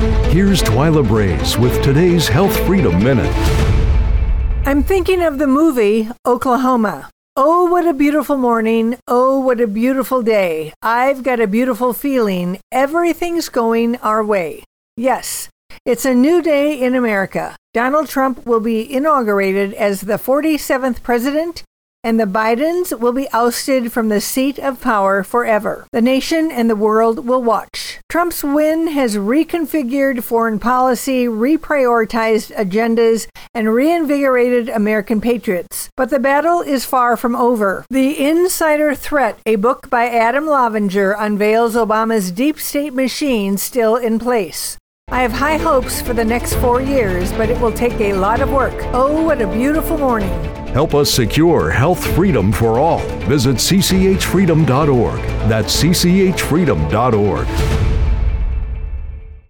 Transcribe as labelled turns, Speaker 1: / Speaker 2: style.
Speaker 1: Here's Twyla Brace with today's Health Freedom Minute.
Speaker 2: I'm thinking of the movie Oklahoma. Oh, what a beautiful morning. Oh, what a beautiful day. I've got a beautiful feeling. Everything's going our way. Yes, it's a new day in America. Donald Trump will be inaugurated as the 47th president, and the Bidens will be ousted from the seat of power forever. The nation and the world will watch. Trump's win has reconfigured foreign policy, reprioritized agendas, and reinvigorated American patriots. But the battle is far from over. The Insider Threat, a book by Adam Lovinger, unveils Obama's deep state machine still in place. I have high hopes for the next 4 years, but it will take a lot of work. Oh, what a beautiful morning.
Speaker 1: Help us secure health freedom for all. Visit cchfreedom.org. That's cchfreedom.org.